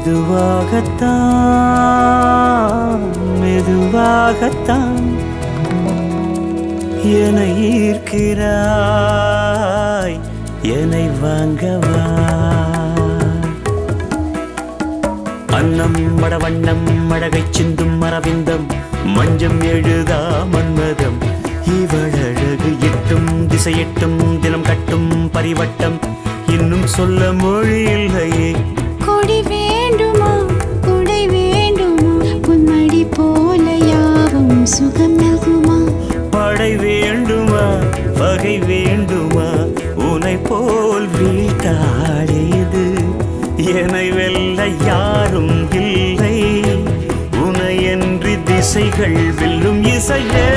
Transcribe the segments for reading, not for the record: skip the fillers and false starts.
மெதுவாகத்தான் மெதுவாகத்தான் என்னை ஈர்க்கிறாய் என்னை வாங்கவா அன்னம் மடவண்ணம் அழகை சிந்தும் மரவிந்தம் மஞ்சம் எழுதா மன்மதம் இவழகு எட்டும் திசையெட்டும் தினம் கட்டும் பரிவட்டம் இன்னும் சொல்ல மொழி இல்லையே கொடி வேண்டுமா கொடை வேண்டுமா உன்மடி போல யாவும் சுகம் நல்குமா படை வேண்டுமா வகை வேண்டுமா உனை போல் வீட்டாடியது என்னை வெல்ல யாரும் இல்லை உனையன்றி திசைகள் வெல்லும் இசையே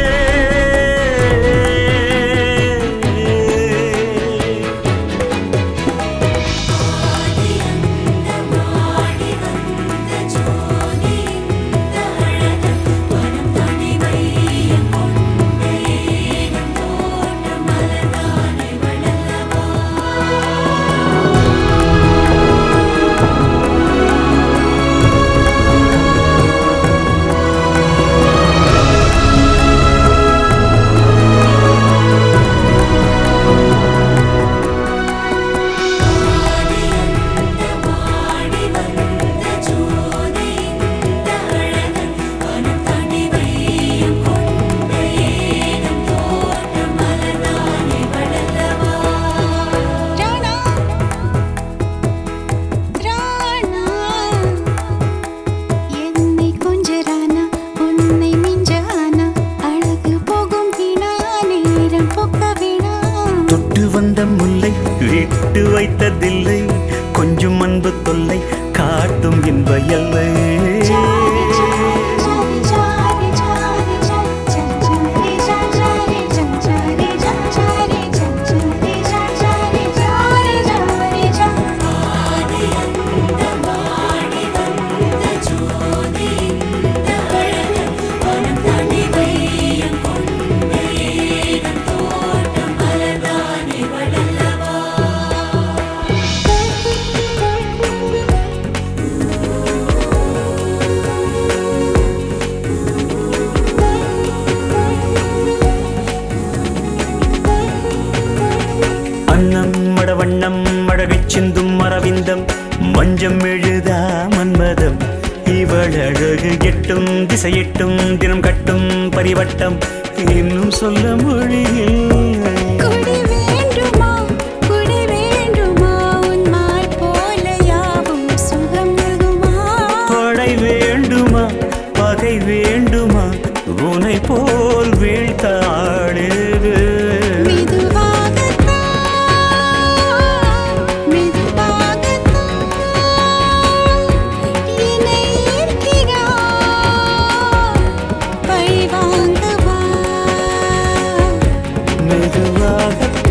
முல்லை விட்டு வைத்ததில்லை கொஞ்சம் அன்பு தொல்லை காட்டும் இன்ப எல்லை அன்னம் மடவண்ணம் அழகை சிந்தும் மரவிந்தம் மஞ்சம் எழுதா மன்மதம் இவள் அழகு எட்டும் திசையெட்டும் தினம் கட்டும் பரிவட்டம் இன்னும் சொல்ல மொழியில் படை வேண்டுமா பகை வேண்டுமா உனை போல் வீழ்த்தாடுது மெதுவாக